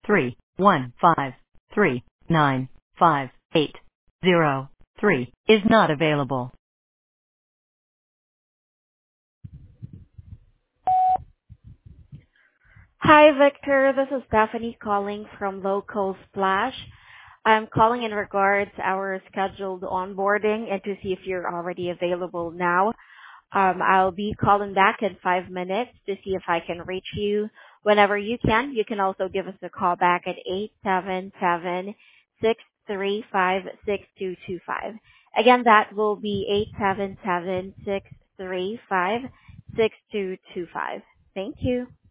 315395803 is not available. Hi, Victor. This is Stephanie calling from Local Splash. I'm calling in regards our scheduled onboarding and to see if you're already available now. I'll be calling back in 5 minutes to see if I can reach you. Whenever you can, you can also give us a call back at 877-635-6225. Again, that will be 877-635-6225. Thank you.